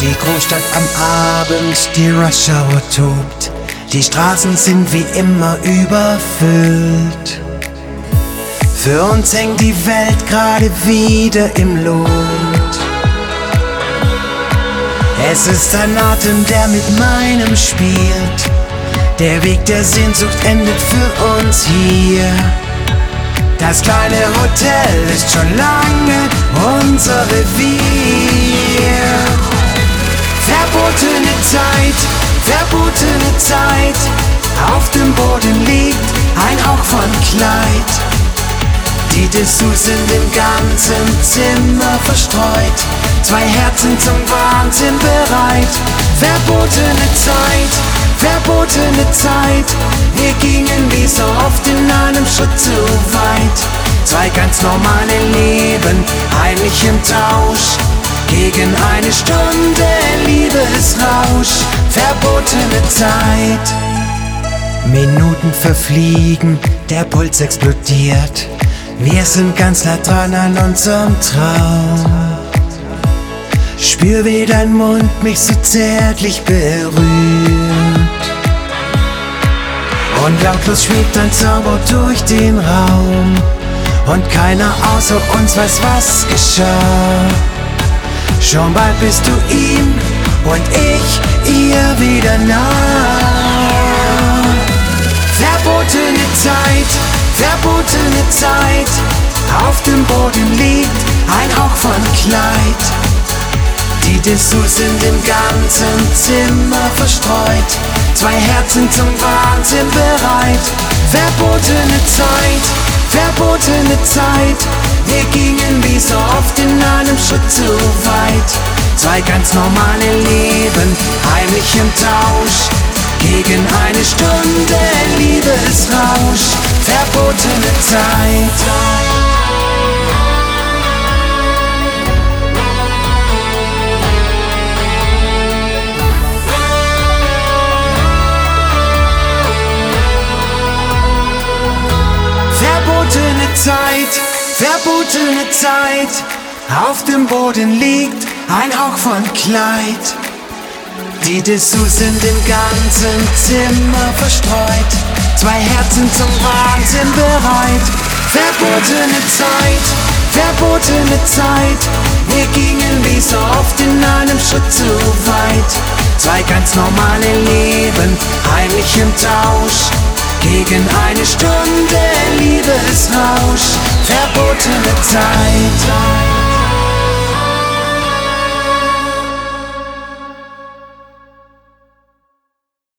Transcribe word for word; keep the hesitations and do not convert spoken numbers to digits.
Die Großstadt am Abend, die Rush Hour tobt. Die Straßen sind wie immer überfüllt. Für uns hängt die Welt gerade wieder im Lot. Es ist ein Atem, der mit meinem spielt. Der Weg der Sehnsucht endet für uns hier. Das kleine Hotel ist schon lange unser Revier. Verbotene Zeit, verbotene Zeit. Auf dem Boden liegt ein Hauch von Kleid. Die Dessous sind im ganzen Zimmer verstreut. Zwei Herzen zum Wahnsinn bereit. Verbotene Zeit, verbotene Zeit. Wir gingen wie so oft in einem Schritt zu weit. Zwei ganz normale Leben, heimlich im Tausch. Gegen eine Stunde Liebesrausch. Verbotene Zeit. Minuten verfliegen, der Puls explodiert. Wir sind ganz nah dran an unserem Traum. Spür, wie dein Mund mich so zärtlich berührt. Und lautlos schwebt ein Zauber durch den Raum. Und keiner außer uns weiß, was geschah. Schon bald bist du ihm und ich ihr wieder nah. Verbotene Zeit, verbotene Zeit. Auf dem Boden liegt ein Hauch von Kleid. Die Dessous sind im ganzen Zimmer verstreut. Zwei Herzen zum Wahnsinn bereit. Verbotene Zeit, verbotene Zeit. Wir gingen wie so oft in einem Schritt zu weit. Zwei ganz normale Leben, heimlich im Tausch. Gegen eine Stunde Liebesrausch. Verbotene Zeit. Verbotene Zeit, verbotene Zeit. Auf dem Boden liegt ein Hauch von Kleid. Die Dessous sind im ganzen Zimmer verstreut. Zwei Herzen zum Wahnsinn bereit. Verbotene Zeit, verbotene Zeit. Wir gingen wie so oft in einem Schritt zu weit. Zwei ganz normale Leben, heimlich im Tausch. Gegen eine Stunde Liebesrausch. Verbotene Zeit.